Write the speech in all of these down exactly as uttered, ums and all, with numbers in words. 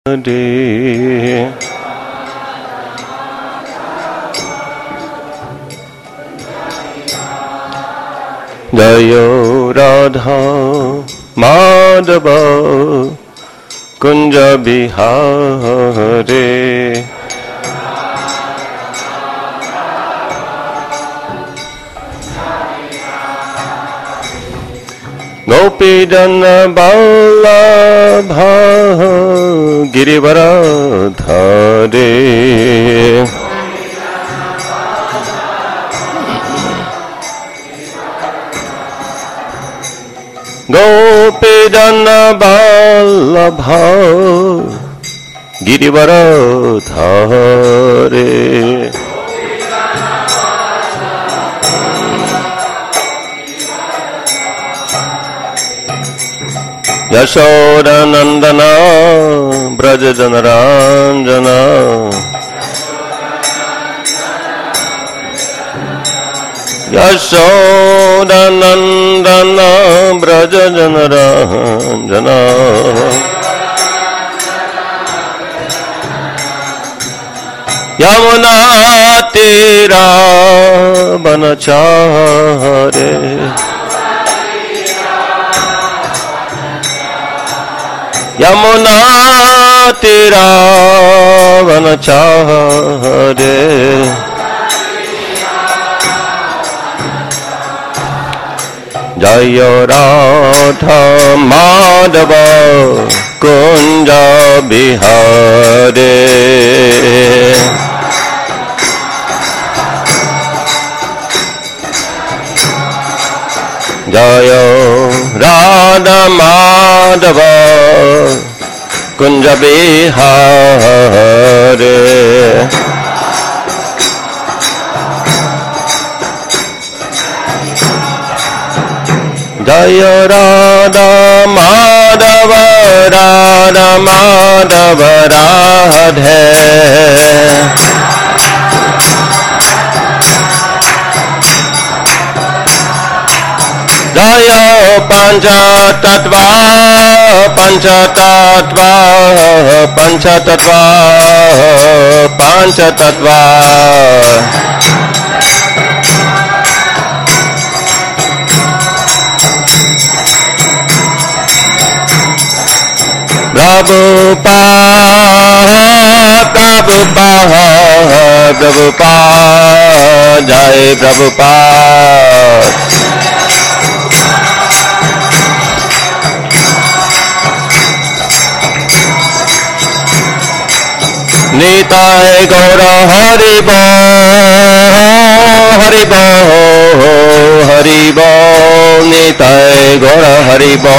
Hare Jayo Radha Madhava Kunja Bihare Gopi Jana Vallabha Girivaradhare Gopi Jana Vallabha Girivaradhare Yashoda Nandana Braja Janaranjana Yashoda Nandana Braja Janaranjana Yamuna Tira Banachare Yamuna Tira Vanachare Jaya Radha Madhava Kunja Bihare Jaya Radha Madhava Kunja Bihare Jaya Radha Madhava Radha Madhava Radhe Jaya Pancha Tattva Pancha Tattva Pancha Tattva Pancha Tattva Prabhupada Prabhupada Prabhupada Jai Prabhupada Nitai Gaura Haribo Haribo Haribo Nitai Gaura Haribo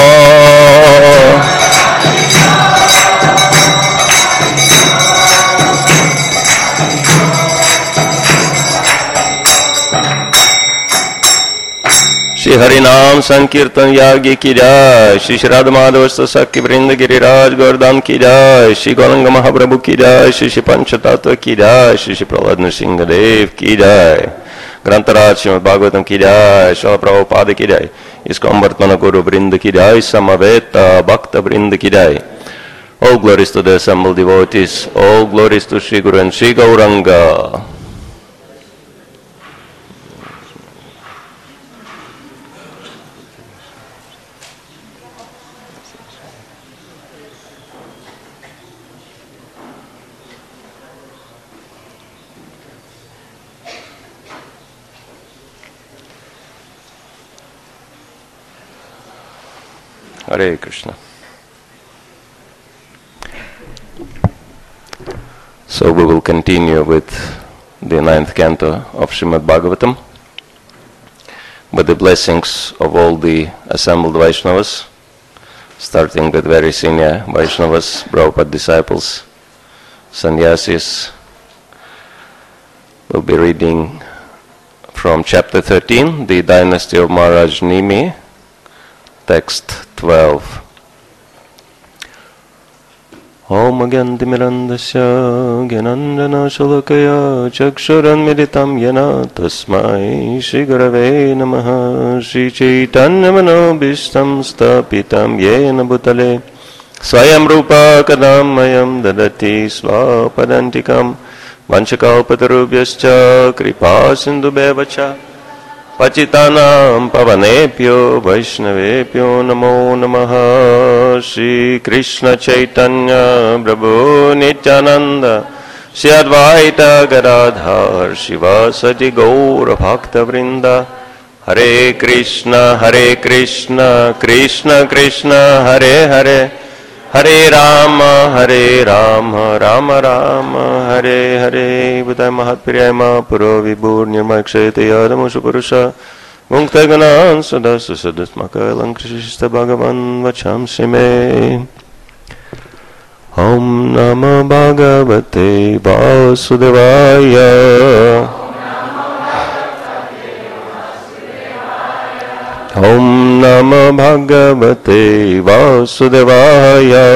Shri हरिनाम संकीर्तन याज्ञ की जय श्री श्री राधा माधव सखी वृंद गिरिराज गौरधाम की जय श्री गौरंग महाप्रभु की जय श्री श्री पंचतत्व की जय श्री श्री प्रहलाद नृसिंह देव की जय ग्रंथराज श्रीमद् भागवतम की जय श्रील प्रभुपाद की जय इसको अमृतमन गुरु वृंद की जय समवेत भक्त वृंद की जय All glories to the assembled devotees, all glories to Sri Guru and Sri Gauranga. Hare Krishna. So we will continue with the ninth canto of Srimad Bhagavatam with the blessings of all the assembled Vaishnavas, starting with very senior Vaishnavas, Prabhupada disciples, sannyasis. We'll be reading from chapter thirteen, the dynasty of Maharaj Nimi, text twelve. Om Gyantimirandasya Gyanandana Shalakaya Chakshuranmiritam Yana Tasmai Shri Gurave Namaha Shri Chaitanya Manobishtam Stapitam Yena Bhutale Swayam Rupa Kadamayam Dadati Swapadantikam Vanchakalpatarubhyascha Kripa Sindhu Bevacha Pacitanam Pavanepyo Vaishnavepyo Namo Namaha Shri Krishna Chaitanya Prabhu Nityananda Shri Advaita Gadadhar Shivasati Gaura Bhakta Vrinda Hare Krishna Hare Krishna Krishna Krishna Hare Hare Hare Rama Hare Rama Rama Rama Hare Hare Budaya Mahatpriya Mahapuro Vibhur Nirmay Kshayate Yadamusha Purusha Mukta Ganan Sadasa Sadasmaka Lankrishista Bhagavan Vachamsi Me Om Namo Bhagavate Vasudevaya Om Namo Bhagavate Vasudevaya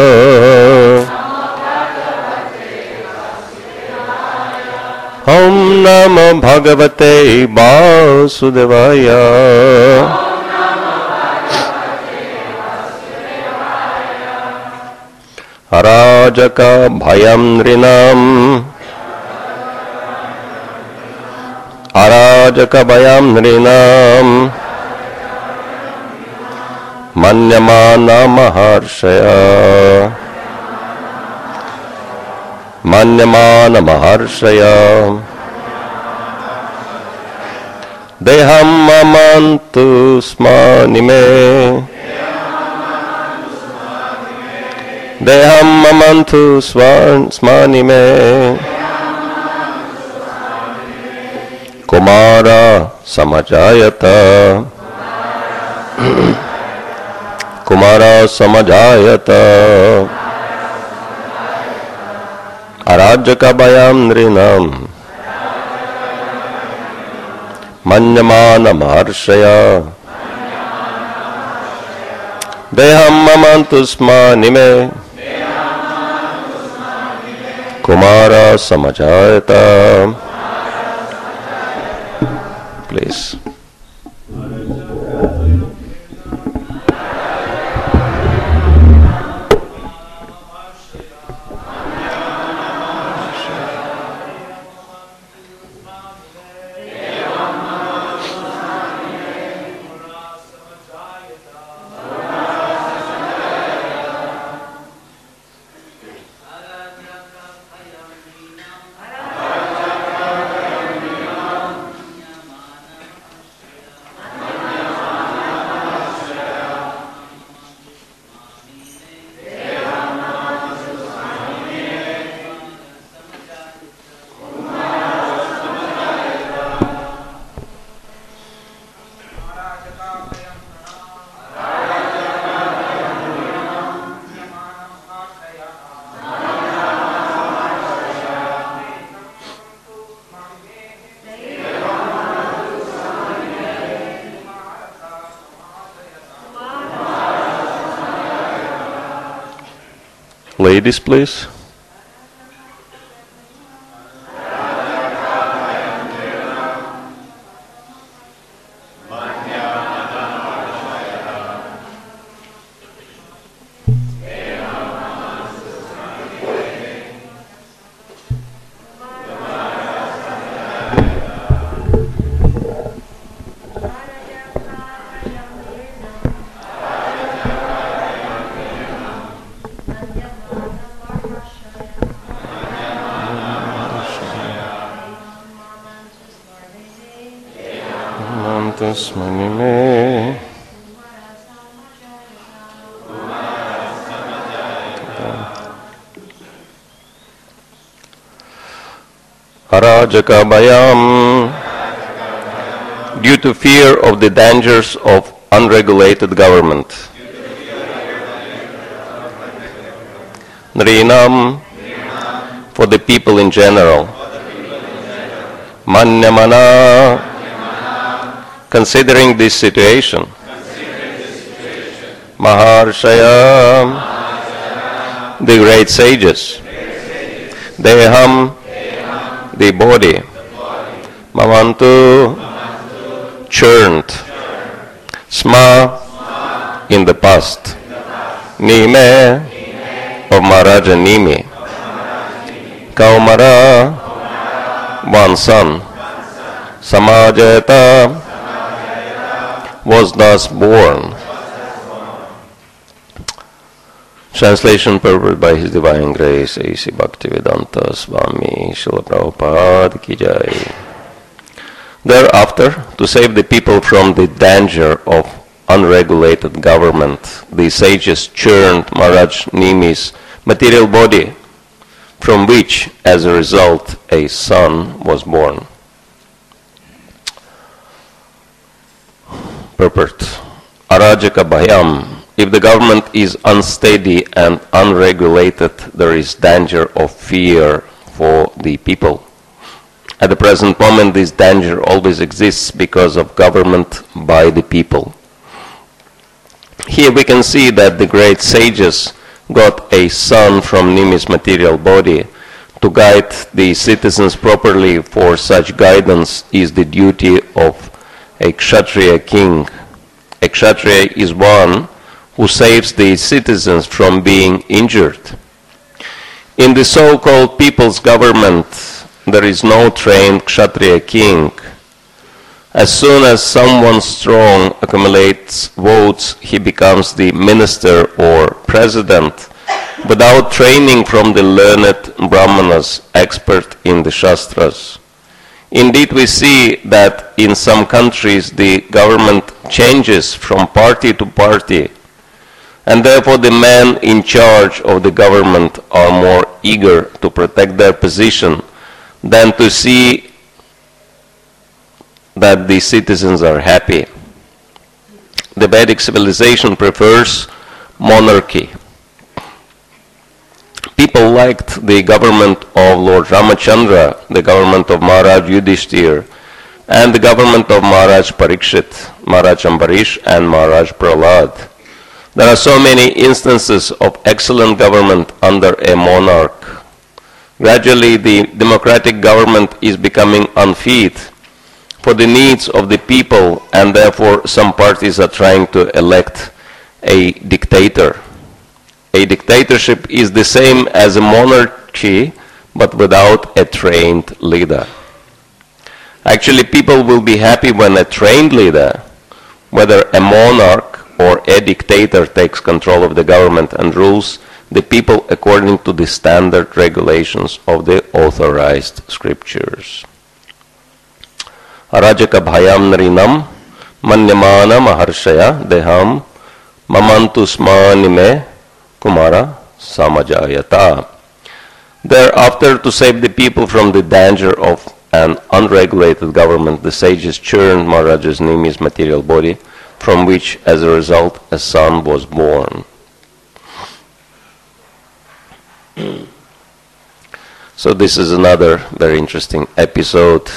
Om Namo Bhagavate Vasudevaya Arajaka Bhayam Nrinam Arajaka Bhayam Nrinam Manyamana Maharshaya Manyamana Maharshaya Deham Mamantu Smanime Deham Mamantu Smanime Kumara Samajayata Kumara Samajayata Arajaka Bhayam Nrinam Manyamana Maharshaya Deham Mamantu Smanime Kumara Samajayata. Please. Ladies, please. Manime Arajaka Bhayam, due to fear of the dangers of unregulated government. Nrinam, for the people in general. Manyamana, considering this situation. Maharshaya, the great sages. Deham, the body. Mamantu, churned. Sma, in the past. Nime, of Maharaja Nimi. Kaumara, one son, Samajayata, was thus born. Translation purported by His Divine Grace, A C Bhaktivedanta Swami Srila Prabhupada Ki Jai. Thereafter, to save the people from the danger of unregulated government, the sages churned Maharaj Nimi's material body, from which, as a result, a son was born. Purport. Arajaka Bhayam. If the government is unsteady and unregulated, there is danger of fear for the people. At the present moment, this danger always exists because of government by the people. Here we can see that the great sages got a son from Nimi's material body. To guide the citizens properly, for such guidance is the duty of a Kshatriya king. A Kshatriya is one who saves the citizens from being injured. In the so-called people's government, there is no trained Kshatriya king. As soon as someone strong accumulates votes, he becomes the minister or president, without training from the learned Brahmanas, expert in the Shastras. Indeed, we see that in some countries the government changes from party to party, and therefore the men in charge of the government are more eager to protect their position than to see that the citizens are happy. The Vedic civilization prefers monarchy. People liked the government of Lord Ramachandra, the government of Maharaj Yudhishthir, and the government of Maharaj Parikshit, Maharaj Ambarish, and Maharaj Prahlad. There are so many instances of excellent government under a monarch. Gradually, the democratic government is becoming unfit for the needs of the people, and therefore some parties are trying to elect a dictator. A dictatorship is the same as a monarchy, but without a trained leader. Actually, people will be happy when a trained leader, whether a monarch or a dictator, takes control of the government and rules the people according to the standard regulations of the authorized scriptures. Arajaka bhayam narinam manyamana maharshaya deham mamantu smanime kumara samajayata. Thereafter, to save the people from the danger of an unregulated government, the sages churned Maharaja Nimi's material body, from which, as a result, a son was born. So this is another very interesting episode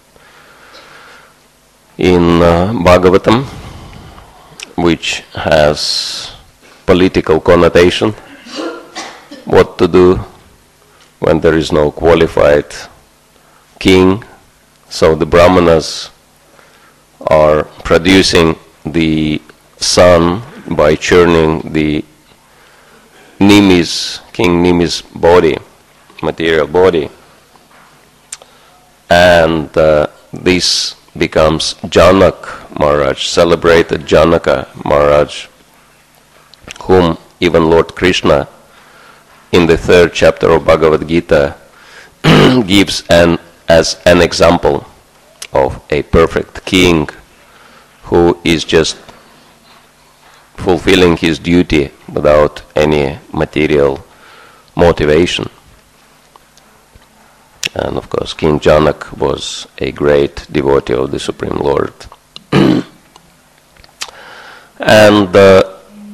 in uh, Bhagavatam, which has political connotation. What to do when there is no qualified king? So the Brahmanas are producing the son by churning the Nimi's, King Nimi's body, material body. And uh, this becomes Janak Maharaj, celebrated Janaka Maharaj, whom even Lord Krishna in the third chapter of Bhagavad Gita gives an, as an example of a perfect king who is just fulfilling his duty without any material motivation. And of course, King Janak was a great devotee of the Supreme Lord. And uh,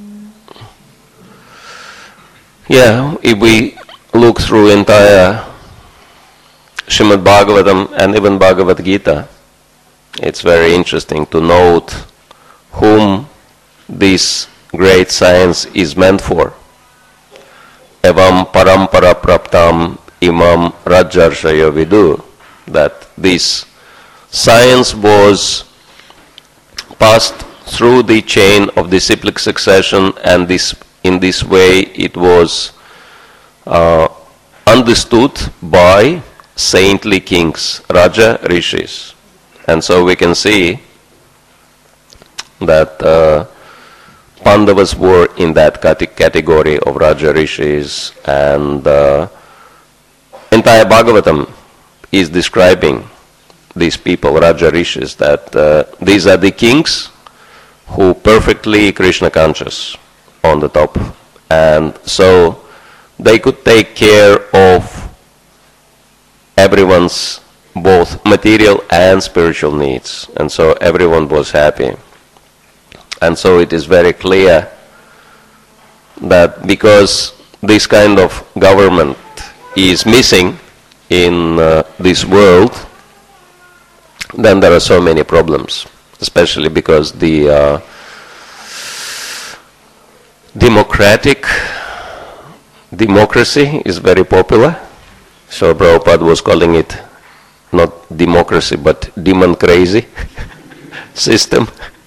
yeah, if we look through entire Srimad Bhagavatam and even Bhagavad Gita, it's very interesting to note whom this great science is meant for. Evam parampara praptam imam rajarshaya vidu, that this science was passed through the chain of disciplic succession, and this in this way it was uh, understood by saintly kings, Raja Rishis. And so we can see that uh, Pandavas were in that category of Raja Rishis, and uh, entire Bhagavatam is describing these people, Raja Rishis, that uh, these are the kings who perfectly Krishna conscious on the top. And so they could take care of everyone's both material and spiritual needs. And so everyone was happy. And so it is very clear that because this kind of government is missing in uh, this world, then there are so many problems, especially because the uh, democratic democracy is very popular. So Prabhupada was calling it not democracy but demon crazy system.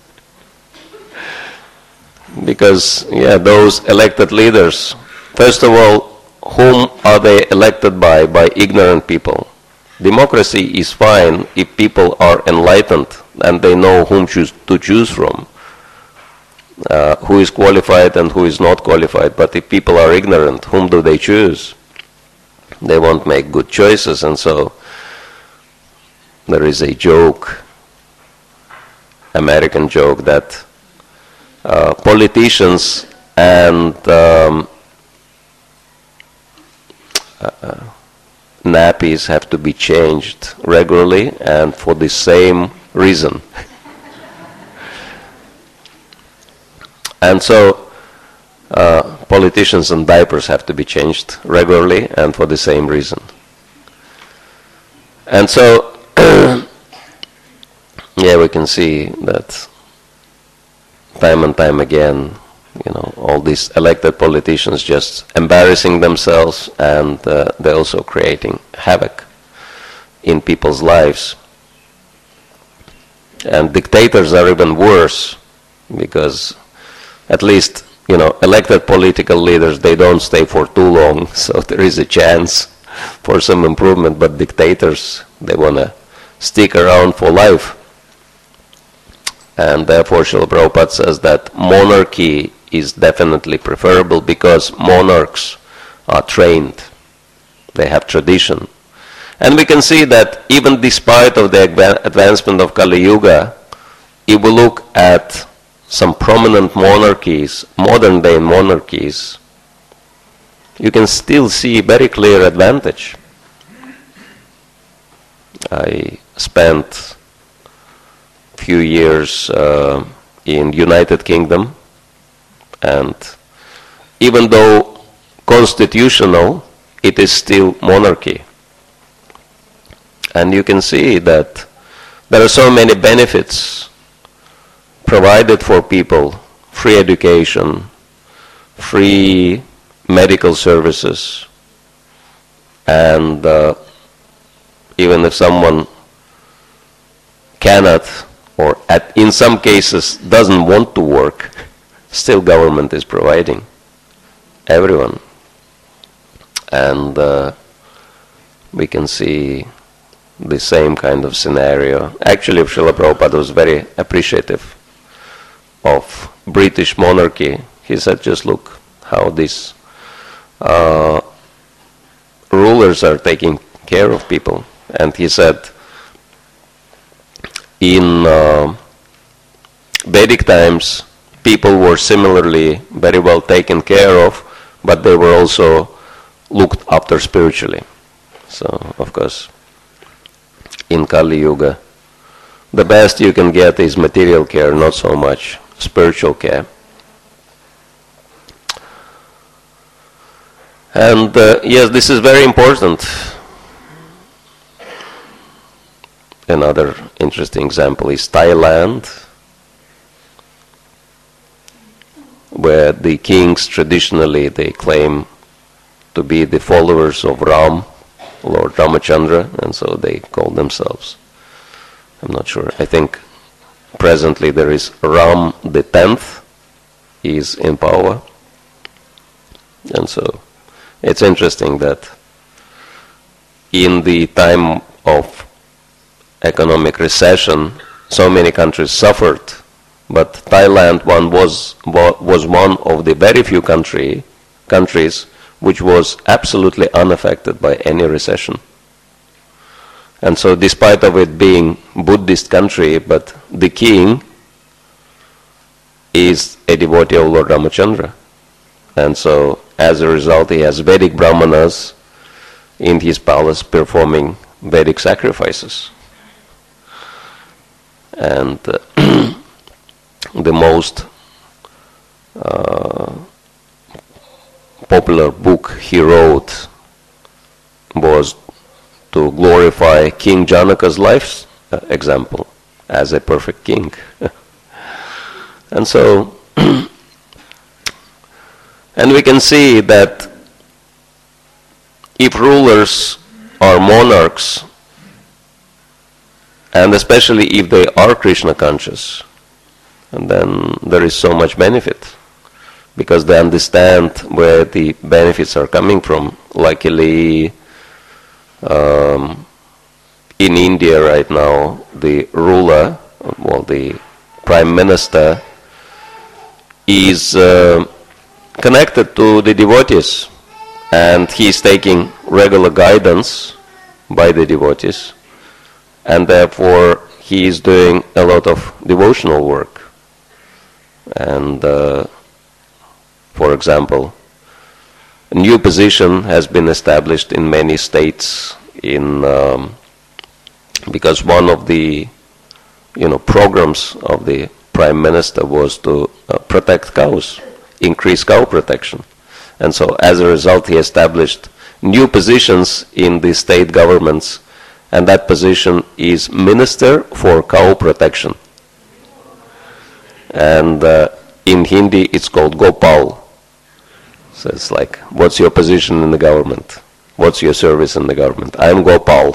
Because, yeah, those elected leaders, first of all, whom are they elected by? By ignorant people. Democracy is fine if people are enlightened and they know whom choose to choose from, uh, who is qualified and who is not qualified. But if people are ignorant, whom do they choose? They won't make good choices, and so there is a joke, American joke, that Uh, politicians and um, uh, nappies have to be changed regularly and for the same reason. And so uh, politicians and diapers have to be changed regularly and for the same reason. And so yeah, we can see that time and time again, you know, all these elected politicians just embarrassing themselves, and uh, they're also creating havoc in people's lives. And dictators are even worse, because at least, you know, elected political leaders, they don't stay for too long, so there is a chance for some improvement, but dictators, they want to stick around for life. And therefore, Srila Prabhupada says that monarchy is definitely preferable because monarchs are trained. They have tradition. And we can see that even despite of the advancement of Kali Yuga, if we look at some prominent monarchies, modern day monarchies, you can still see very clear advantage. I spent few years uh, in United Kingdom, and even though constitutional, it is still monarchy. And you can see that there are so many benefits provided for people: free education, free medical services, and uh, even if someone cannot, or at, in some cases doesn't want to work, still government is providing everyone. And uh, we can see the same kind of scenario. Actually, Srila Prabhupada was very appreciative of British monarchy. He said, just look how these uh, rulers are taking care of people. And he said, in uh, Vedic times, people were similarly very well taken care of, but they were also looked after spiritually. So, of course, in Kali Yuga, the best you can get is material care, not so much spiritual care. And uh, yes, this is very important. Another interesting example is Thailand, where the kings traditionally, they claim to be the followers of Ram, Lord Ramachandra, and so they call themselves, I'm not sure, I think presently there is Ram the tenth is in power, and so It's interesting that in the time of economic recession, so many countries suffered, but Thailand one was was one of the very few country countries which was absolutely unaffected by any recession. And so, despite of it being Buddhist country, but the king is a devotee of Lord Ramachandra, and so as a result, he has Vedic Brahmanas in his palace performing Vedic sacrifices. And uh, the most uh, popular book he wrote was to glorify King Janaka's life uh, example as a perfect king. And so, and we can see that if rulers are monarchs, and especially if they are Krishna conscious, and then there is so much benefit, because they understand where the benefits are coming from. Luckily, um, in India right now, the ruler, well, the prime minister, is uh, connected to the devotees, and he is taking regular guidance by the devotees, and therefore he is doing a lot of devotional work. And uh, for example, a new position has been established in many states in um, because one of the you know programs of the prime minister was to uh, protect cows, increase cow protection. And so as a result, he established new positions in the state governments, and that position is Minister for Cow Protection. And uh, in Hindi, it's called Gopal. So it's like, what's your position in the government? What's your service in the government? I'm Gopal.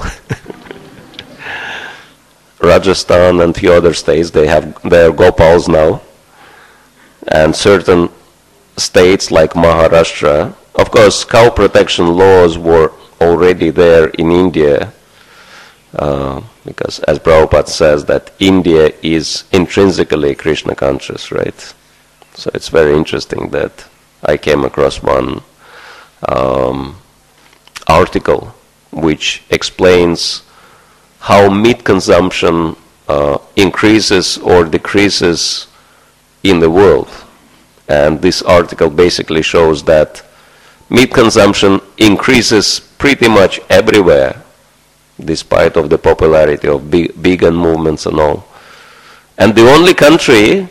Rajasthan and few other states, they have their Gopals now. And certain states like Maharashtra, of course, cow protection laws were already there in India, uh, because as Prabhupada says that India is intrinsically Krishna conscious, right? So it's very interesting that I came across one um, article which explains how meat consumption uh, increases or decreases in the world. And this article basically shows that meat consumption increases pretty much everywhere, despite of the popularity of big, vegan movements and all. And the only country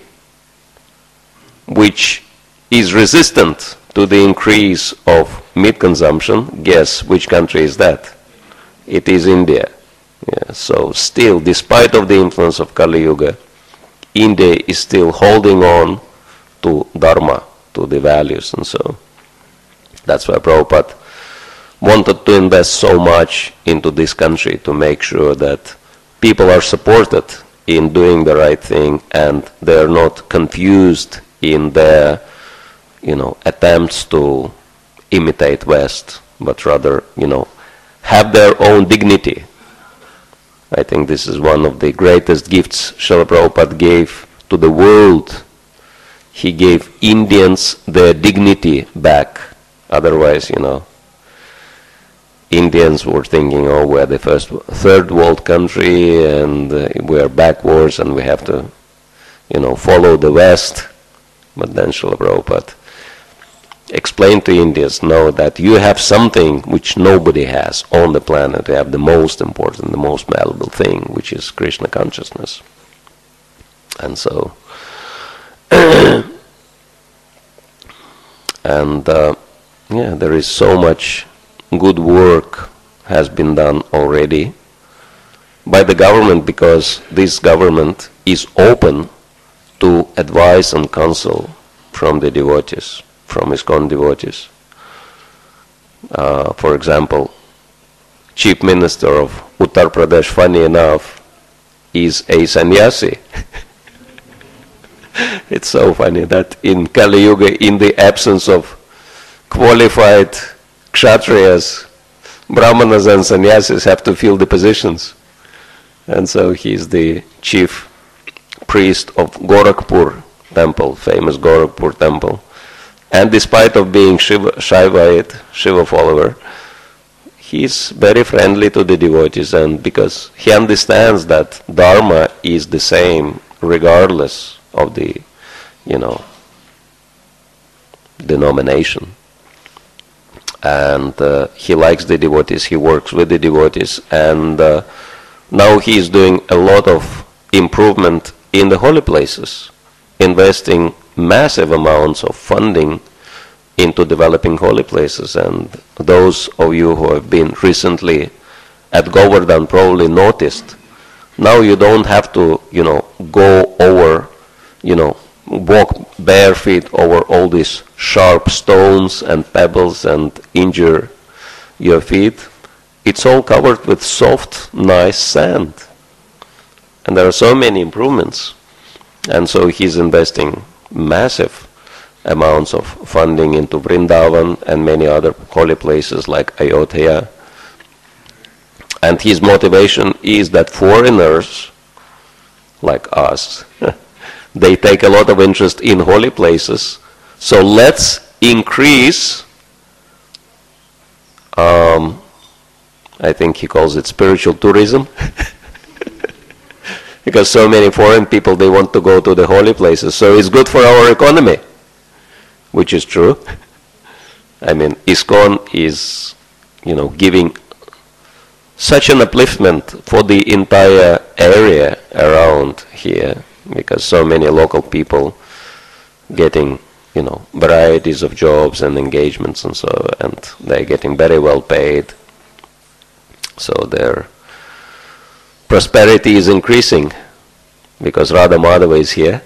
which is resistant to the increase of meat consumption, guess which country is that? It is India. Yeah, so still, despite of the influence of Kali Yuga, India is still holding on to Dharma, to the values, and so that's why Prabhupada wanted to invest so much into this country to make sure that people are supported in doing the right thing and they are not confused in their, you know, attempts to imitate West, but rather, you know, have their own dignity. I think this is one of the greatest gifts Srila Prabhupada gave to the world. He gave Indians their dignity back. Otherwise, you know, Indians were thinking, oh, we're the first, third world country and uh, we're backwards and we have to, you know, follow the West. But then Srila Prabhupada explained to Indians, no, that you have something which nobody has on the planet. You have the most important, the most valuable thing, which is Krishna consciousness. And so, and uh, yeah, there is so much good work has been done already by the government, because this government is open to advice and counsel from the devotees, from ISKCON devotees. Uh, for example, Chief Minister of Uttar Pradesh, funny enough, is a sannyasi. It's so funny that in Kali Yuga, in the absence of qualified kshatriyas, brahmanas and sannyasis have to fill the positions. And so he's the chief priest of Gorakhpur temple, famous Gorakhpur temple. And despite of being Shiva, Shaivite, Shiva follower, he's very friendly to the devotees, and because he understands that Dharma is the same regardless of the, you know, denomination. And uh, he likes the devotees, he works with the devotees, and uh, now he is doing a lot of improvement in the holy places, investing massive amounts of funding into developing holy places. And those of you who have been recently at Govardhan probably noticed, now you don't have to, you know, go over, you know, walk bare feet over all these sharp stones and pebbles and injure your feet. It's all covered with soft, nice sand. And there are so many improvements. And so he's investing massive amounts of funding into Vrindavan and many other holy places like Ayodhya. And his motivation is that foreigners like us, they take a lot of interest in holy places. So let's increase, um, I think he calls it spiritual tourism, because so many foreign people, they want to go to the holy places. So it's good for our economy, which is true. I mean, ISKCON is, you know, giving such an upliftment for the entire area around here, because so many local people getting, you know, varieties of jobs and engagements and so, and they're getting very well paid. So their prosperity is increasing because Radha Madhava is here,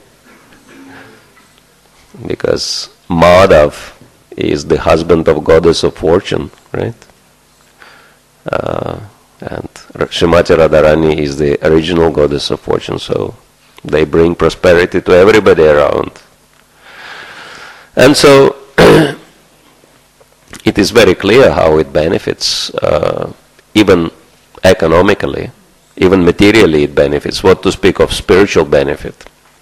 because Madhav is the husband of goddess of fortune, right? Uh, and Srimati Radharani is the original goddess of fortune, so they bring prosperity to everybody around. And so it is very clear how it benefits, uh, even economically, even materially it benefits, what to speak of spiritual benefit.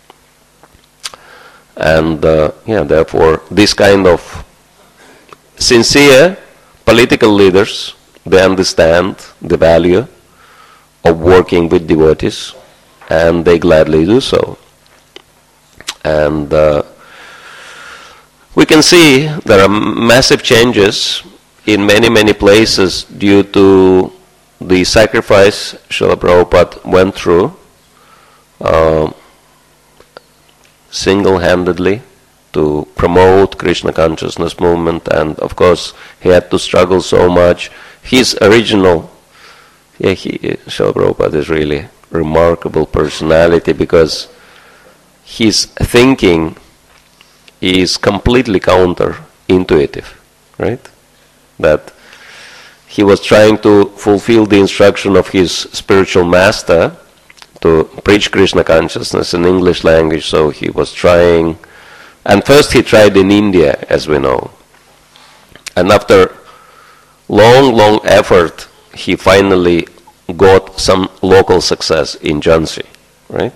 And uh, yeah, therefore, this kind of sincere political leaders, they understand the value of working with devotees, and they gladly do so. And uh, we can see there are massive changes in many, many places due to the sacrifice Srila Prabhupada went through uh, single-handedly to promote Krishna consciousness movement, and of course he had to struggle so much. His original, yeah, he, Srila Prabhupada is really remarkable personality, because his thinking is completely counter-intuitive, right? That he was trying to fulfill the instruction of his spiritual master to preach Krishna consciousness in English language, so he was trying, and first he tried in India, as we know. And after long, long effort, he finally got some local success in Jhansi, right?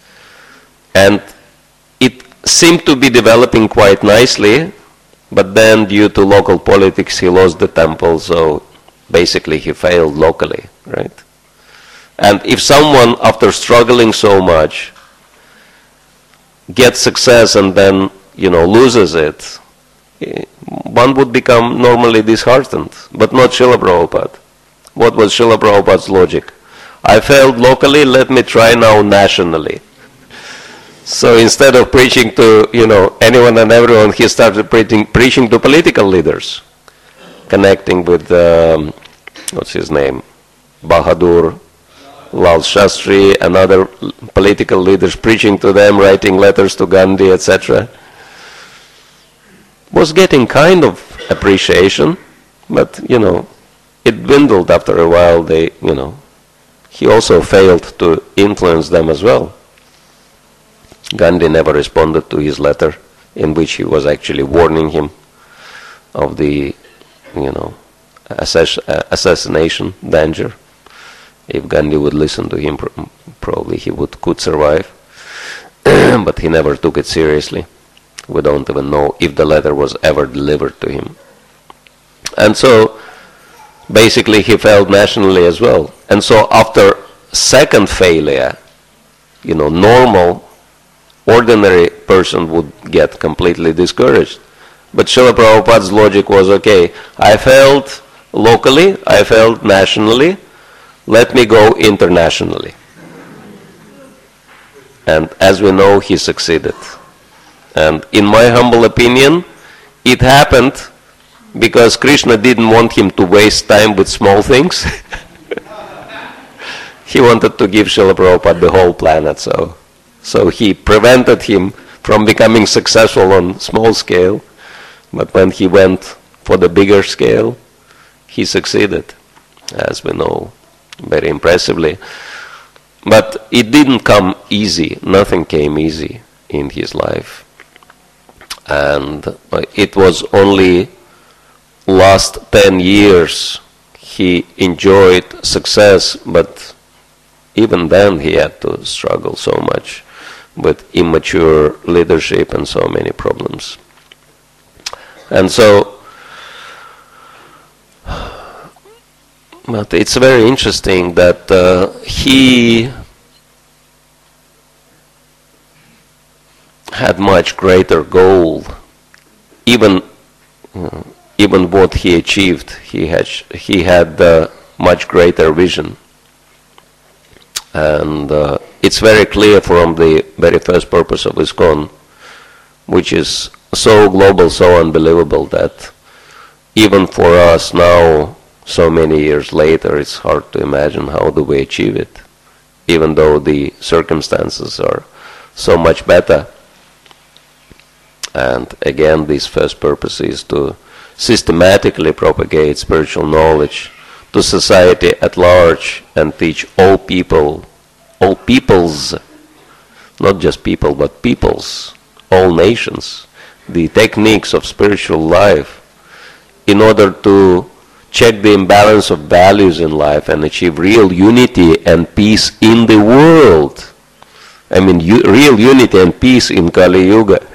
And it seemed to be developing quite nicely, but then due to local politics he lost the temple, so basically he failed locally, right? And if someone, after struggling so much, gets success and then, you know, loses it, one would become normally disheartened, but not Srila Prabhupada. What was Srila Prabhupada's logic? I failed locally, let me try now nationally. So instead of preaching to, you know, anyone and everyone, he started preaching, preaching to political leaders, connecting with, um, what's his name, Bahadur, Lal Shastri, and other political leaders, preaching to them, writing letters to Gandhi, et cetera. Was getting kind of appreciation, but, you know, it dwindled after a while. They, you know, he also failed to influence them as well. Gandhi never responded to his letter in which he was actually warning him of the you know, assass assassination danger. If Gandhi would listen to him, probably he would could survive. But he never took it seriously. We don't even know if the letter was ever delivered to him. And so, basically, he failed nationally as well. And so, after second failure, you know, normal, ordinary person would get completely discouraged. But Srila Prabhupada's logic was, okay, I failed locally, I failed nationally, let me go internationally. And as we know, he succeeded. And in my humble opinion, it happened because Krishna didn't want him to waste time with small things. He wanted to give Srila Prabhupada the whole planet, so, so he prevented him from becoming successful on small scale. But when he went for the bigger scale, he succeeded, as we know, very impressively. But it didn't come easy. Nothing came easy in his life. And it was only last ten years he enjoyed success, but even then he had to struggle so much with immature leadership and so many problems. And so, but it's very interesting that uh, he had much greater goal. Even uh, even what he achieved, he had he had uh, much greater vision. And uh, it's very clear from the very first purpose of ISKCON, which is so global, so unbelievable, that even for us now, so many years later, it's hard to imagine how do we achieve it, even though the circumstances are so much better. And again, this first purpose is to systematically propagate spiritual knowledge to society at large and teach all people, all peoples, not just people, but peoples, all nations, the techniques of spiritual life in order to check the imbalance of values in life and achieve real unity and peace in the world. I mean, u real unity and peace in Kali Yuga.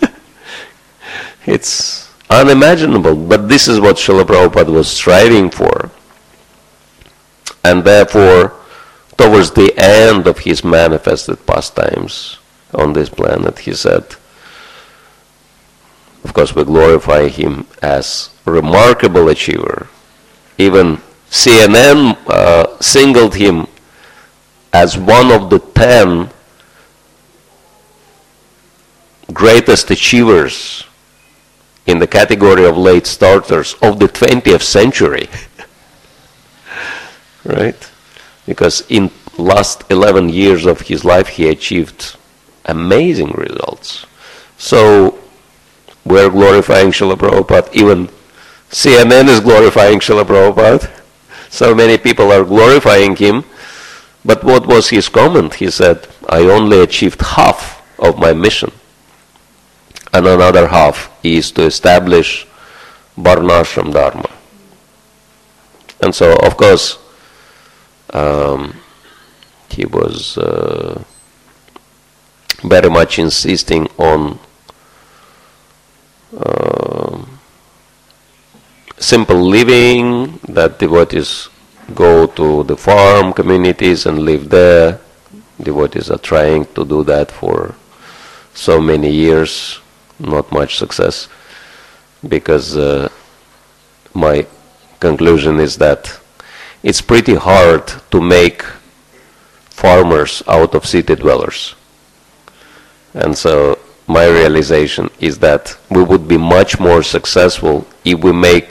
It's unimaginable, but this is what Srila Prabhupada was striving for. And therefore, towards the end of his manifested pastimes on this planet, he said, of course, we glorify him as a remarkable achiever. Even C N N uh, singled him as one of the ten greatest achievers in the category of late starters of the twentieth century. Right? Because in last eleven years of his life he achieved amazing results. So we're glorifying Srila Prabhupada, even C N N is glorifying Srila Prabhupada. So many people are glorifying him. But what was his comment? He said, I only achieved half of my mission. And another half is to establish Varnashram Dharma. And so, of course, um, he was uh, very much insisting on uh, simple living, that devotees go to the farm communities and live there. Devotees are trying to do that for so many years. Not much success, because uh, my conclusion is that it's pretty hard to make farmers out of city dwellers. And so my realization is that we would be much more successful if we make,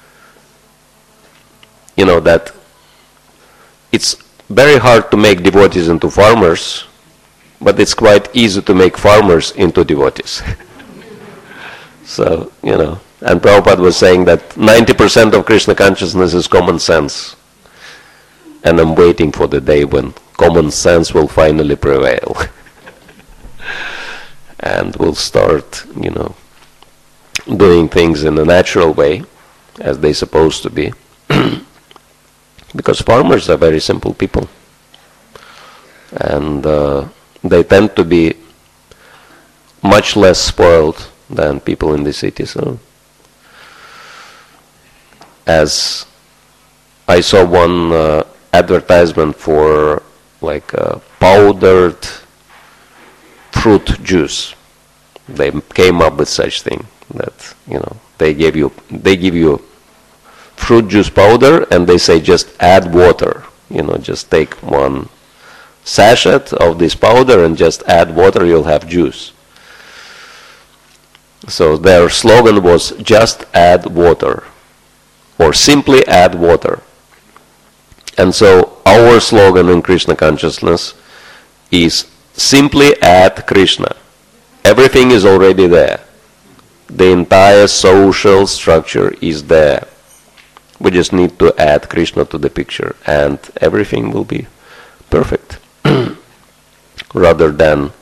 you know, that it's very hard to make devotees into farmers, but it's quite easy to make farmers into devotees. So, you know, and Prabhupada was saying that ninety percent of Krishna consciousness is common sense. And I'm waiting for the day when common sense will finally prevail. And we'll start, you know, doing things in a natural way. as they're supposed to be. Because farmers are very simple people. And uh, they tend to be much less spoiled than people in the city. So, as I saw one uh, advertisement for like uh, powdered fruit juice. They came up with such thing that, you know, they give you they give you fruit juice powder and they say just add water. You know, just take one sachet of this powder and just add water, you'll have juice. So their slogan was just add water, or simply add water. And so our slogan in Krishna consciousness is simply add Krishna. Everything is already there. The entire social structure is there. We just need to add Krishna to the picture and everything will be perfect. Rather than,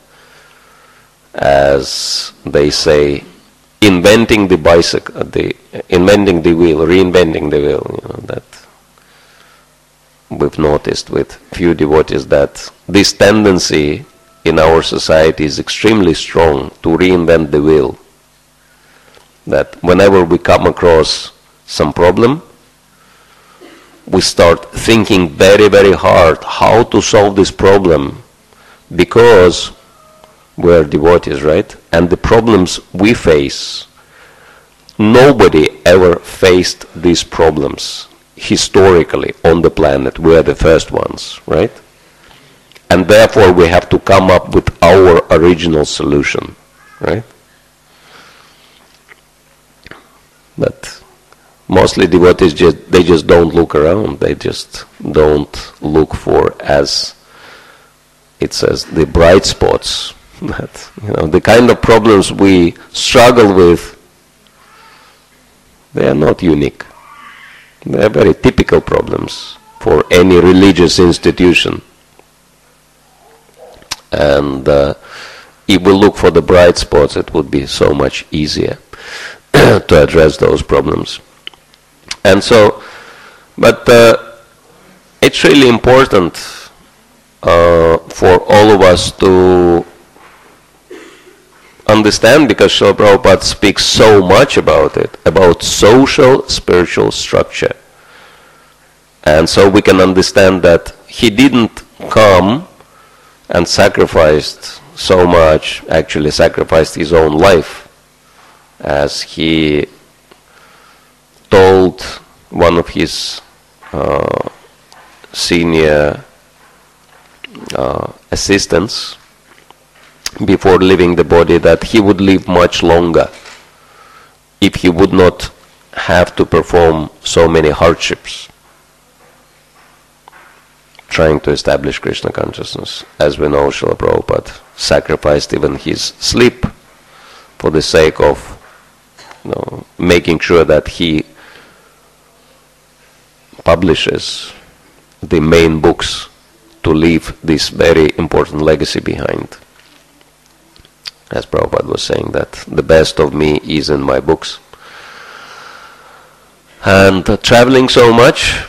as they say, inventing the bicycle, the inventing the wheel, reinventing the wheel. You know, that we've noticed with few devotees that this tendency in our society is extremely strong to reinvent the wheel. That whenever we come across some problem, we start thinking very, very hard how to solve this problem, because we're devotees, right? And the problems we face, nobody ever faced these problems historically on the planet. We're the first ones, right? And therefore we have to come up with our original solution, right? But mostly devotees, just, they just don't look around. They just don't look for, as it says, the bright spots. That, you know, the kind of problems we struggle with, they are not unique. They are very typical problems for any religious institution. And uh, if we look for the bright spots, it would be so much easier to address those problems. And so, but uh, it's really important uh, for all of us to understand, because Srila Prabhupada speaks so much about it, about social spiritual structure. And so we can understand that he didn't come and sacrificed so much, actually sacrificed his own life, as he told one of his uh, senior uh, assistants before leaving the body that he would live much longer if he would not have to perform so many hardships trying to establish Krishna consciousness. As we know, Srila Prabhupada sacrificed even his sleep for the sake of, you know, making sure that he publishes the main books to leave this very important legacy behind. As Prabhupada was saying, that the best of me is in my books. And uh, traveling so much,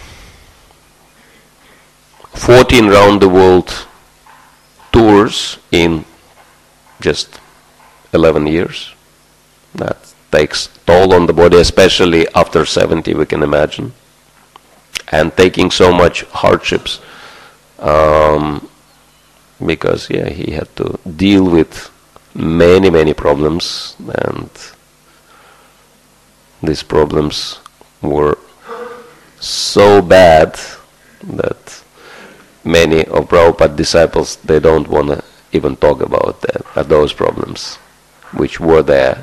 fourteen round the world tours in just eleven years. That takes toll on the body, especially after seventy, we can imagine. And taking so much hardships, um, because yeah, he had to deal with many, many problems, and these problems were so bad that many of Prabhupada's disciples, they don't want to even talk about that, uh, those problems which were there.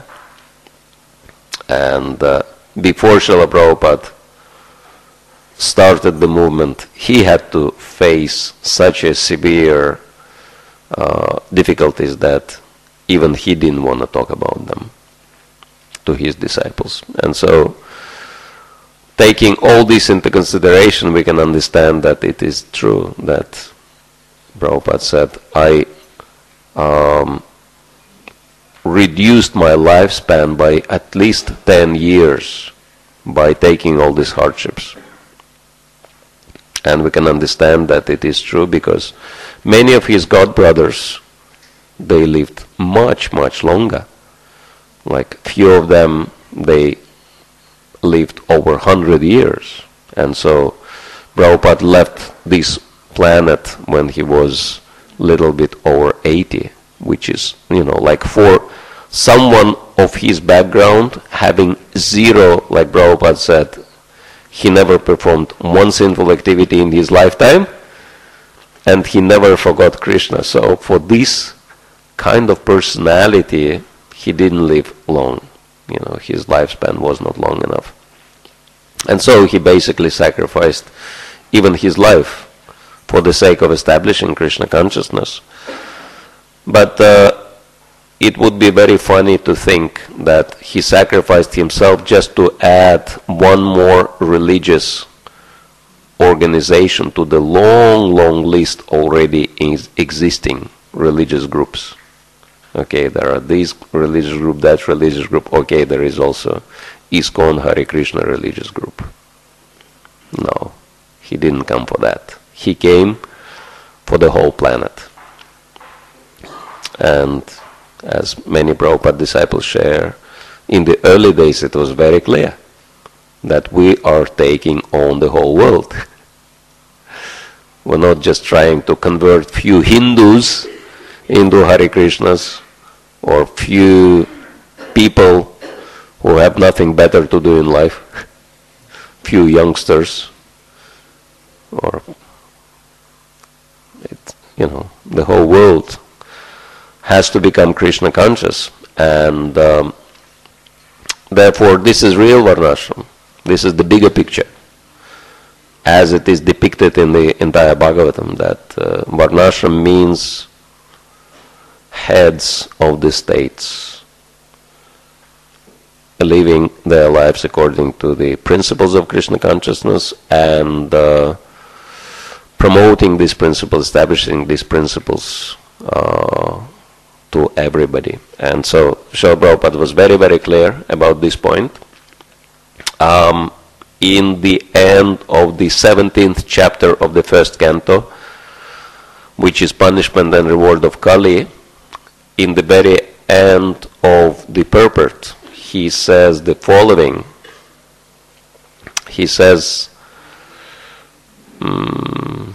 And uh, before Srila Prabhupada started the movement, he had to face such a severe uh, difficulties that even he didn't want to talk about them to his disciples. And so, taking all this into consideration, we can understand that it is true that Prabhupada said, I um, reduced my lifespan by at least ten years by taking all these hardships. And we can understand that it is true because many of his god brothers, they lived much, much longer. Like few of them, they lived over one hundred years. And so Prabhupada left this planet when he was little bit over eighty, which is, you know, like for someone of his background, having zero, like Prabhupada said, he never performed one sinful activity in his lifetime, and he never forgot Krishna. So for this kind of personality, he didn't live long. You know, his lifespan was not long enough. And so he basically sacrificed even his life for the sake of establishing Krishna consciousness. But uh, it would be very funny to think that he sacrificed himself just to add one more religious organization to the long, long list already is existing religious groups. Okay, there are these religious group, that religious group. Okay, there is also ISKCON Hare Krishna religious group. No, he didn't come for that. He came for the whole planet. And as many Prabhupada disciples share, in the early days it was very clear that we are taking on the whole world. We're not just trying to convert few Hindus into Hare Krishnas or few people who have nothing better to do in life, few youngsters, or it, you know, the whole world has to become Krishna conscious, and um, therefore this is real Varnashram. This is the bigger picture, as it is depicted in the entire Bhagavatam, that uh, Varnashram means heads of the states, living their lives according to the principles of Krishna consciousness and uh, promoting these principles, establishing these principles uh, to everybody. And so Srila Prabhupada was very, very clear about this point. Um, in the end of the seventeenth chapter of the first canto, which is Punishment and Reward of Kali, in the very end of the purport, he says the following. He says, um,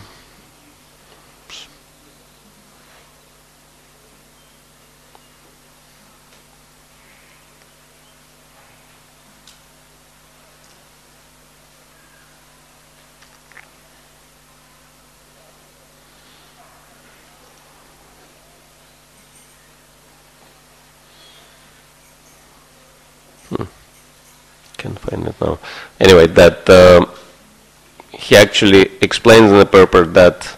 can't find it now. Anyway, that uh, he actually explains in the purport that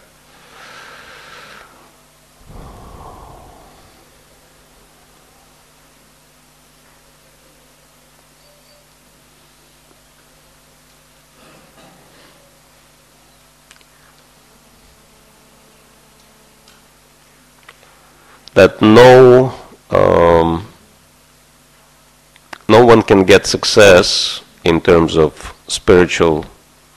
that no um, no one can get success in terms of spiritual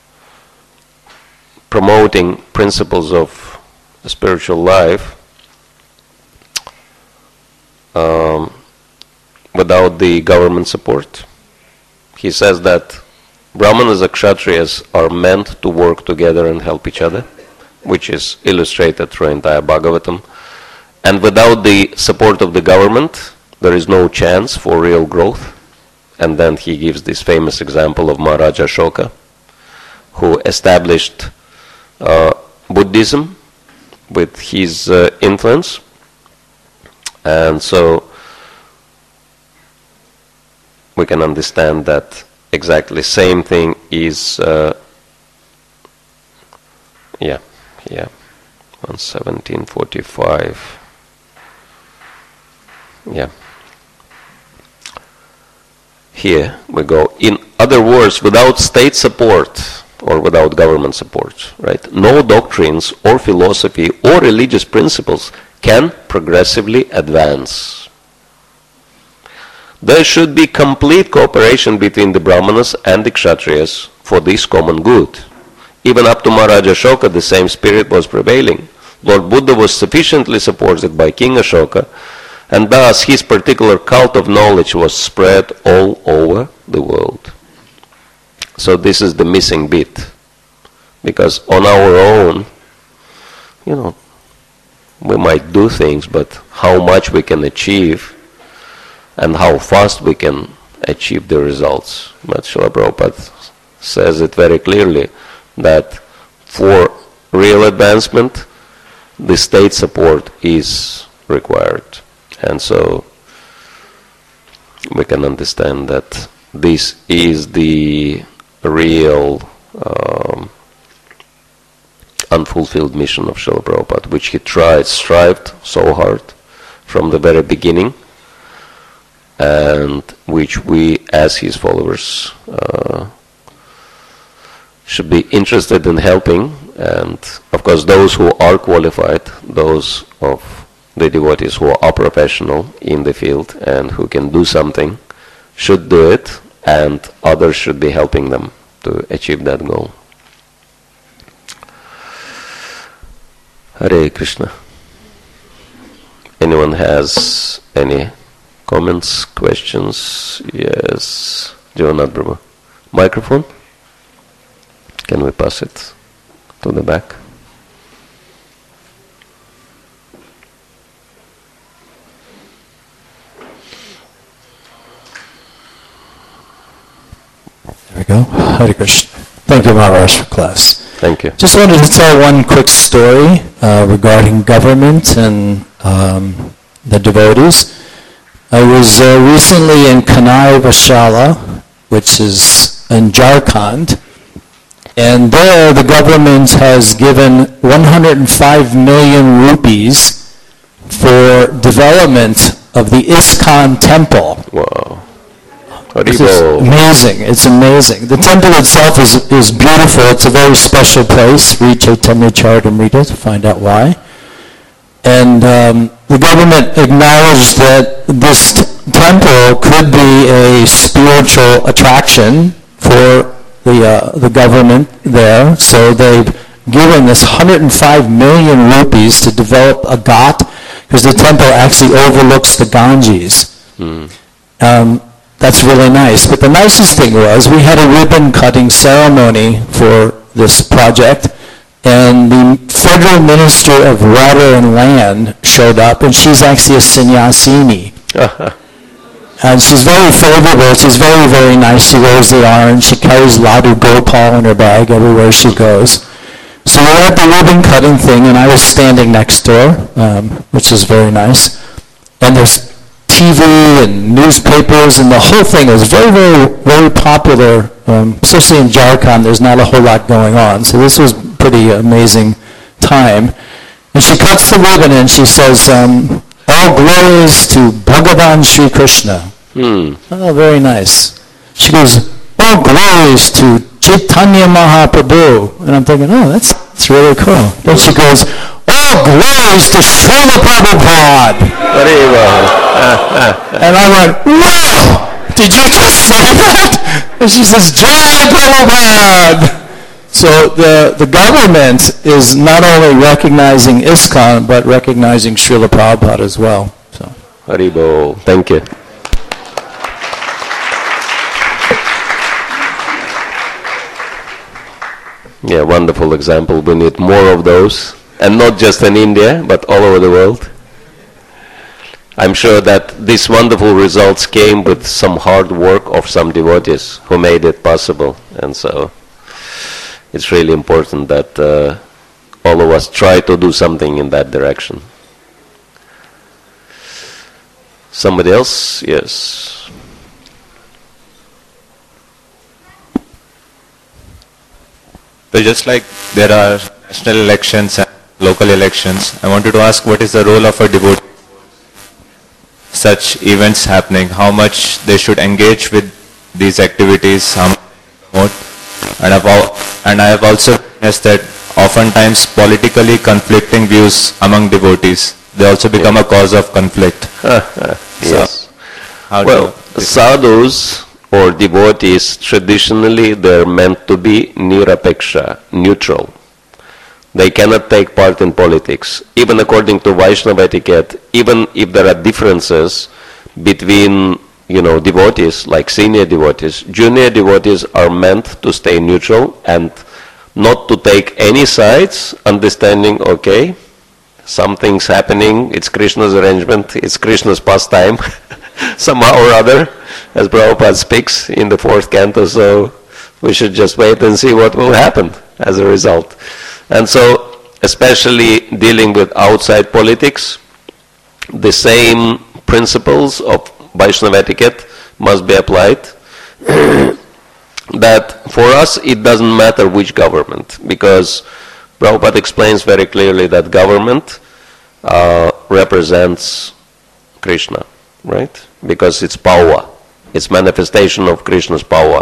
promoting principles of the spiritual life um, without the government support. He says that Brahmanas and Kshatriyas are meant to work together and help each other, which is illustrated through entire Bhagavatam. And without the support of the government, there is no chance for real growth. And then he gives this famous example of Maharaja Ashoka, who established uh, Buddhism with his uh, influence. And so we can understand that exactly same thing is, uh, yeah, yeah, on seventeen forty-five, yeah. Here we go. In other words, without state support or without government support, right? No doctrines or philosophy or religious principles can progressively advance. there should be complete cooperation between the Brahmanas and the Kshatriyas for this common good. Even up to Maharaja Ashoka, the same spirit was prevailing. Lord Buddha was sufficiently supported by King Ashoka, and thus his particular cult of knowledge was spread all over the world. So this is the missing bit. Because on our own, you know, we might do things, but how much we can achieve and how fast we can achieve the results. But Srila Prabhupada says it very clearly that for real advancement, the state support is required. And so we can understand that this is the real um, unfulfilled mission of Srila Prabhupada, which he tried, strived so hard from the very beginning, and which we as his followers uh, should be interested in helping. And of course those who are qualified, those of the devotees who are professional in the field and who can do something, should do it, and others should be helping them to achieve that goal. Hare Krishna. Anyone has any comments, questions? Yes. Jagannath Prabhu. Microphone? Can we pass it to the back? There we go. Hare Krishna. Thank you, Maharaj, for class. Thank you. Just wanted to tell one quick story uh, regarding government and um, the devotees. I was uh, recently in Kanai Vashala, which is in Jharkhand, and there the government has given one hundred five million rupees for development of the ISKCON temple. Wow. It's amazing. It's amazing. The temple itself is is beautiful. It's a very special place. Read Chaitanya Charitamrita to find out why. And um, the government acknowledged that this t- temple could be a spiritual attraction for the uh, the government there. So they've given this one hundred five million rupees to develop a ghat, because the temple actually overlooks the Ganges. Mm. Um, That's really nice. But the nicest thing was we had a ribbon cutting ceremony for this project, and the Federal Minister of Water and Land showed up, and she's actually a sannyasini. And she's very favorable. She's very, very nice. She wears the orange. She carries Ladu Gopal in her bag everywhere she goes. So we were at the ribbon cutting thing, and I was standing next to her, um, which is very nice. And there's T V and newspapers, and the whole thing was very, very, very popular, um, especially in Jharkhand. There's not a whole lot going on, so this was a pretty amazing time. And she cuts the ribbon and she says, um, all glories to Bhagavan Sri Krishna. Hmm. Oh, very nice. She goes, all glories to Chaitanya Mahaprabhu. And I'm thinking, oh, that's, that's really cool. Then she goes, all glories to Srila Prabhupada. Very well. And I went, whoa! Did you just say that? And she says, Jai Prabhupada! So the, the government is not only recognizing ISKCON, but recognizing Srila Prabhupada as well. So. Haribol. Thank you. Yeah, wonderful example. We need more of those. And not just in India, but all over the world. I'm sure that these wonderful results came with some hard work of some devotees who made it possible. And so it's really important that uh, all of us try to do something in that direction. Somebody else? Yes. So just like there are national elections and local elections, I wanted to ask, what is the role of a devotee? Such events happening, how much they should engage with these activities, how much they promote. And I've al- and I have also witnessed that oftentimes politically conflicting views among devotees, they also become yeah. a cause of conflict. Yes. So, how well, do sadhus or devotees, traditionally they're meant to be nirapeksha, neutral. They cannot take part in politics. Even according to Vaishnava etiquette, even if there are differences between, you know, devotees, like senior devotees, junior devotees are meant to stay neutral and not to take any sides, understanding, okay, something's happening, it's Krishna's arrangement, it's Krishna's pastime, somehow or other, as Prabhupada speaks in the fourth canto, so we should just wait and see what will happen as a result. And so, especially dealing with outside politics, the same principles of Vaishnava etiquette must be applied. That for us it doesn't matter which government, because Prabhupada explains very clearly that government uh, represents Krishna, right? Because it's power, it's manifestation of Krishna's power.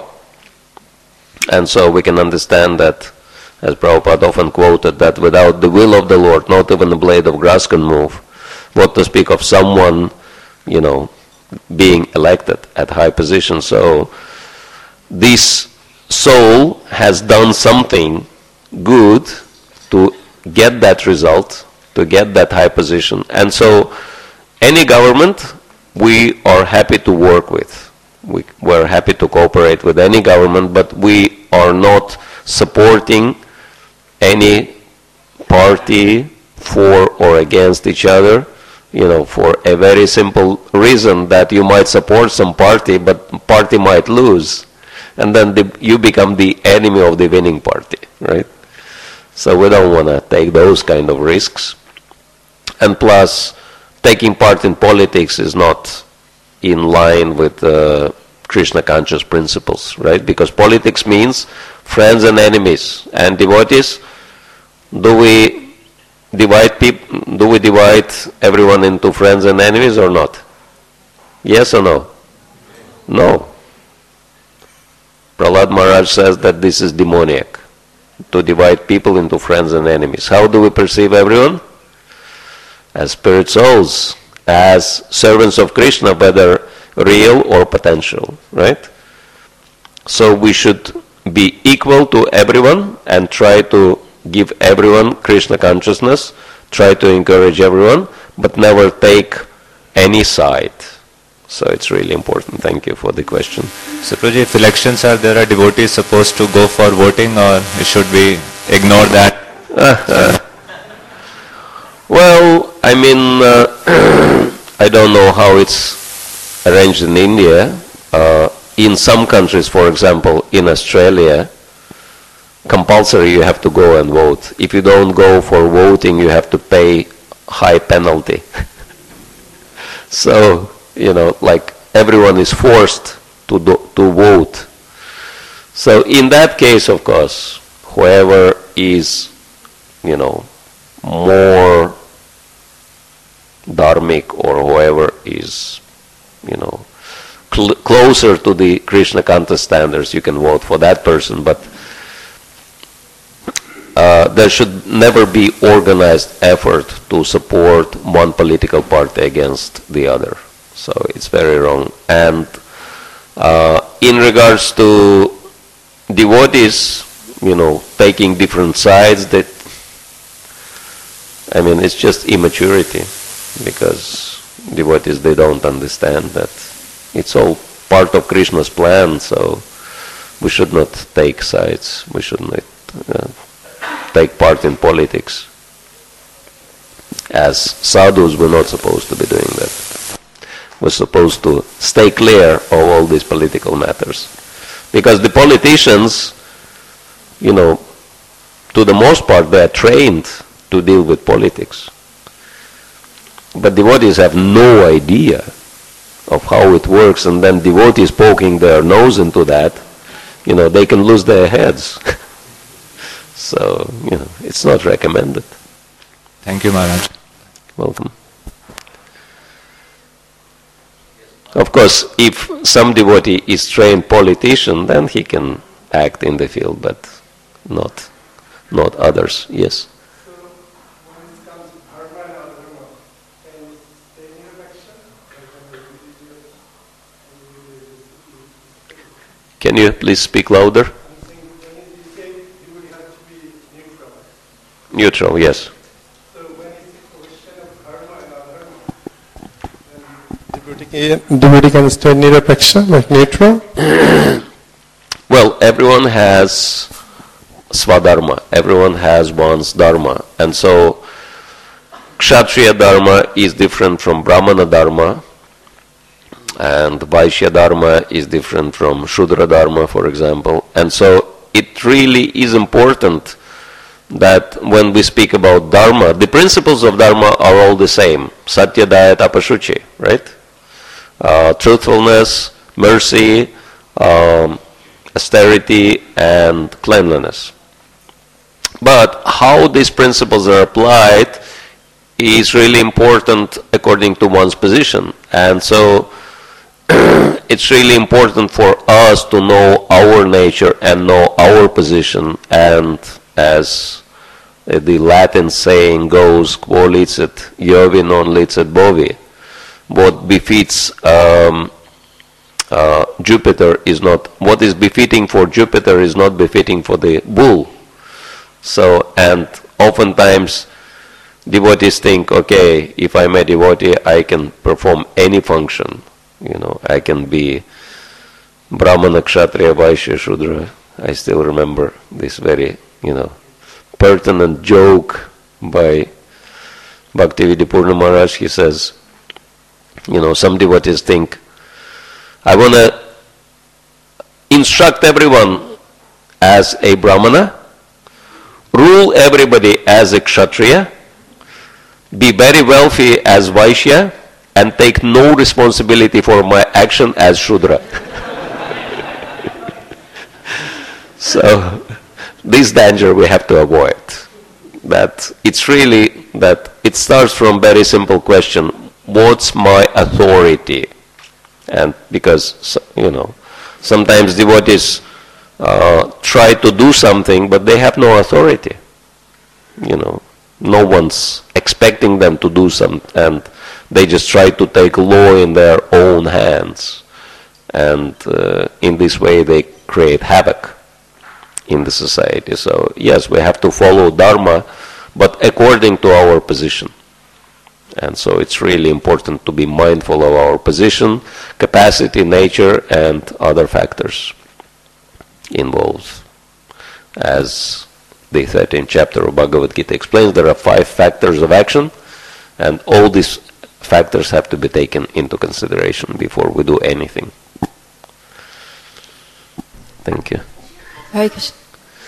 And so we can understand that, as Prabhupada often quoted, that without the will of the Lord, not even a blade of grass can move. What to speak of someone, you know, being elected at high position. So this soul has done something good to get that result, to get that high position. And so any government we are happy to work with. We, we're happy to cooperate with any government, but we are not supporting any party for or against each other, you know, for a very simple reason that you might support some party, but party might lose. And then the, you become the enemy of the winning party, right? So we don't want to take those kind of risks. And plus, taking part in politics is not in line with uh, Krishna conscious principles, right? Because politics means friends and enemies. And devotees, do we divide people? Do we divide everyone into friends and enemies or not? Yes or no? No. Prahlad Maharaj says that this is demoniac, to divide people into friends and enemies. How do we perceive everyone? As spirit souls, as servants of Krishna, whether real or potential, right? So we should be equal to everyone and try to give everyone Krishna consciousness, try to encourage everyone, but never take any side. So it's really important. Thank you for the question. So Prabhuji, if elections are there, are devotees supposed to go for voting, or should we ignore that? Uh, uh, well, I mean, uh, I don't know how it's arranged in India. Uh, in some countries, for example, in Australia, compulsory you have to go and vote. If you don't go for voting, you have to pay high penalty. So, you know, like everyone is forced to do, to vote. So in that case, of course, whoever is, you know, more dharmic, or whoever is, you know, cl- closer to the Krishna conscious standards, you can vote for that person. But uh, there should never be organized effort to support one political party against the other. So it's very wrong. And uh, in regards to devotees, you know, taking different sides, that, I mean, it's just immaturity, because devotees, they don't understand that it's all part of Krishna's plan. So we should not take sides. We should not uh, take part in politics. As sadhus, we're not supposed to be doing that. We're supposed to stay clear of all these political matters. Because the politicians, you know, to the most part, they are trained to deal with politics. But devotees have no idea of how it works, and then devotees poking their nose into that, you know, they can lose their heads. So, you know, it's not recommended. Thank you, Maharaj. Welcome. Of course, if some devotee is trained politician, then he can act in the field, but not not others. Yes. So when it comes to dharma and adharma, can you stay in election? Can you please speak louder? I'm saying when you say you would have to be neutral. Neutral, yes. So when it's a question of dharma and adharma, then devotee can stay nirapaksha, like neutral? Well, everyone has swadharma. Everyone has one's dharma. And so, Kshatriya dharma is different from Brahmana dharma, and Vaishya dharma is different from Shudra dharma, for example. And so, it really is important that when we speak about dharma, the principles of dharma are all the same. Satya, Daya, Tapashuchi, right? Uh, truthfulness, mercy, um, austerity, and cleanliness. But how these principles are applied is really important according to one's position. And so it's really important for us to know our nature and know our position. And as the Latin saying goes, quo licet Iovi non licet bovi, what befits um, uh, Jupiter is not, what is befitting for Jupiter is not befitting for the bull. So, and oftentimes devotees think, okay, if I'm a devotee, I can perform any function. You know, I can be Brahmana, Kshatriya, Vaishya, Shudra. I still remember this very, you know, pertinent joke by Bhaktivedanta Purna Maharaj. He says, you know, some devotees think, I want to instruct everyone as a Brahmana, rule everybody as a Kshatriya, be very wealthy as Vaishya, and take no responsibility for my action as Shudra. So, this danger we have to avoid. That it's really, that it starts from very simple question, what's my authority? And because, you know, sometimes devotees uh, try to do something, but they have no authority. You know, no one's expecting them to do something, and they just try to take law in their own hands. And uh, in this way they create havoc in the society. So yes, we have to follow Dharma, but according to our position. And so it's really important to be mindful of our position, capacity, nature, and other factors involved. As the thirteenth chapter of Bhagavad Gita explains, there are five factors of action, and all these factors have to be taken into consideration before we do anything. Thank you. Hare Krishna.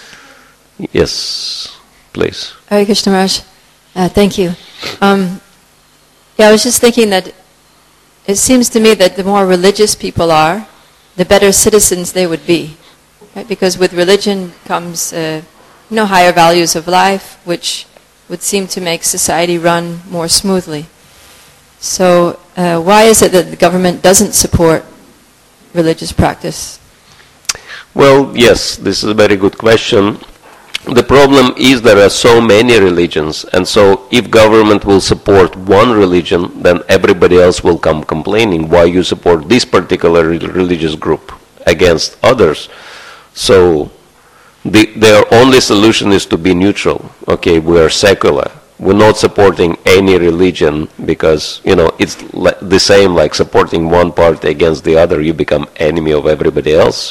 Yes, please. Hare Krishna Maharaj. Uh, thank you. Um, yeah, I was just thinking that it seems to me that the more religious people are, the better citizens they would be. Right? Because with religion comes uh, you know, higher values of life, which would seem to make society run more smoothly. So uh, why is it that the government doesn't support religious practice? Well, yes, this is a very good question. The problem is there are so many religions, and so if government will support one religion, then everybody else will come complaining why you support this particular religious group against others. So the, their only solution is to be neutral. Okay, we are secular. We're not supporting any religion because, you know, it's the same like supporting one party against the other. You become enemy of everybody else.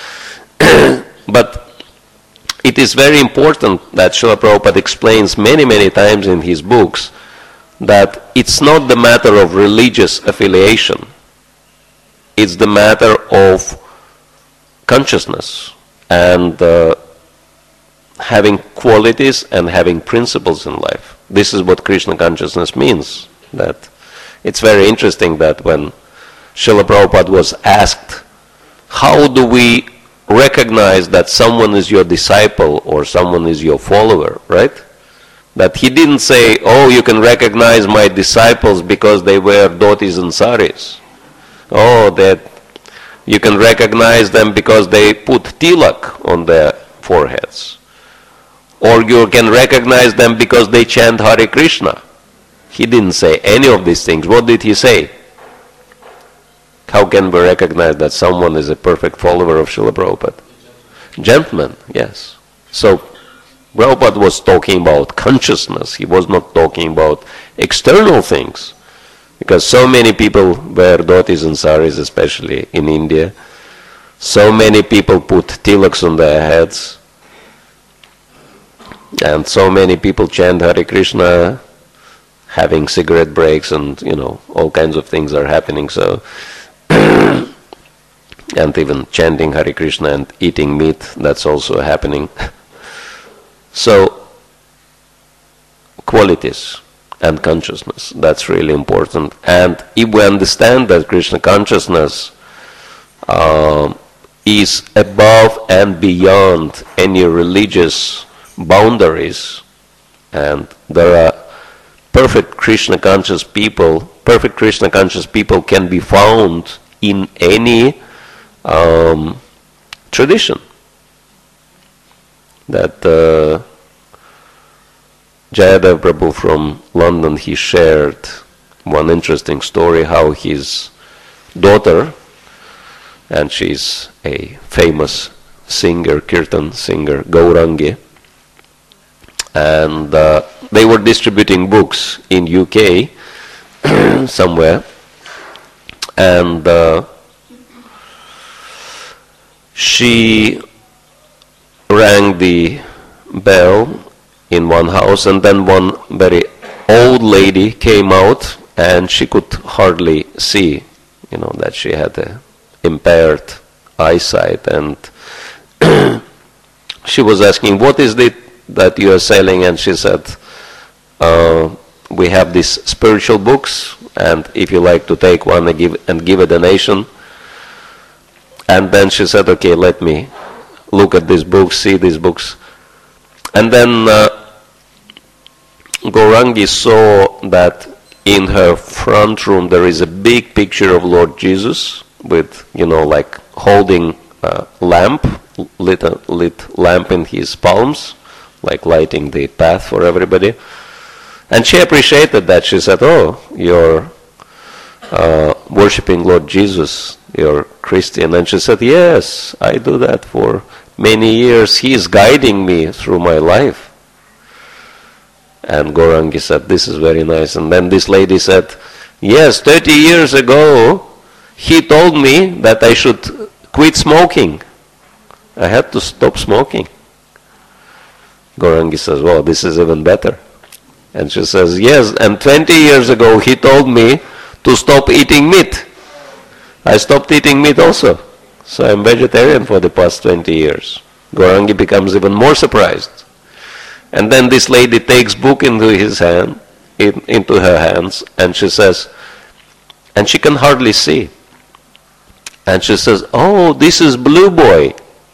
But it is very important that Srila Prabhupada explains many, many times in his books that it's not the matter of religious affiliation. It's the matter of consciousness and uh, having qualities and having principles in life. This is what Krishna consciousness means. That it's very interesting that when Srila Prabhupada was asked, how do we recognize that someone is your disciple or someone is your follower, right? That he didn't say, oh, you can recognize my disciples because they wear dhotis and saris. Oh, that you can recognize them because they put tilak on their foreheads. Or you can recognize them because they chant Hare Krishna. He didn't say any of these things. What did he say? How can we recognize that someone is a perfect follower of Srila Prabhupada? Gentleman, yes. So Prabhupada was talking about consciousness. He was not talking about external things. Because so many people wear dhotis and saris, especially in India. So many people put tilaks on their heads. And so many people chant Hare Krishna, having cigarette breaks, and you know, all kinds of things are happening. So, and even chanting Hare Krishna and eating meat, that's also happening. So, qualities and consciousness, that's really important. And if we understand that Krishna consciousness uh, is above and beyond any religious boundaries, and there are perfect Krishna conscious people, perfect Krishna conscious people can be found in any um, tradition. That uh, Jayadev Prabhu from London, he shared one interesting story how his daughter, and she's a famous singer, kirtan singer, Gaurangi, and uh, they were distributing books in U K somewhere, and uh, she rang the bell in one house, and then one very old lady came out, and she could hardly see, you know, that she had a impaired eyesight, and she was asking, what is it that you are selling? And she said, uh, we have these spiritual books, and if you like to take one and give, and give a donation. And then she said, okay, let me look at these books, see these books. And then uh, Gaurangi saw that in her front room there is a big picture of Lord Jesus with, you know, like holding a lamp, lit, a, lit lamp in his palms, like lighting the path for everybody. And she appreciated that. She said, oh, you're uh, worshipping Lord Jesus, you're Christian. And she said, yes, I do that for many years. He is guiding me through my life. And Gaurangi said, this is very nice. And then this lady said, yes, thirty years ago, he told me that I should quit smoking. I had to stop smoking. Gaurangi says, well, this is even better. And she says, yes, and twenty years ago he told me to stop eating meat. I stopped eating meat also. So I'm vegetarian for the past twenty years. Gaurangi becomes even more surprised. And then this lady takes book into his hand, in, into her hands, and she says, and she can hardly see. And she says, oh, this is Blue Boy.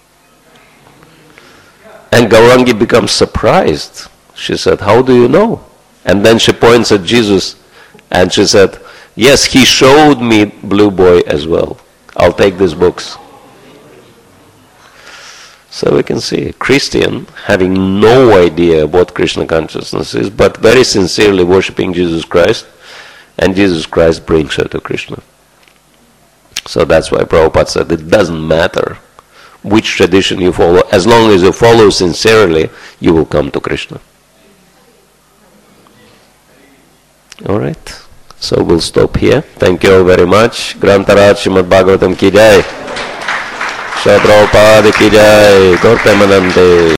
And Gaurangi becomes surprised. She said, how do you know? And then she points at Jesus, and she said, yes, he showed me Blue Boy as well. I'll take these books. So we can see a Christian having no idea what Krishna consciousness is, but very sincerely worshipping Jesus Christ, and Jesus Christ brings her to Krishna. So that's why Prabhupada said it doesn't matter which tradition you follow, as long as you follow sincerely, you will come to Krishna. All right. So we'll stop here. Thank you all very much. Grantaraj Srimad Bhagavatam ki jai. Shri Prabhupada ki jai. Gaur Premanande.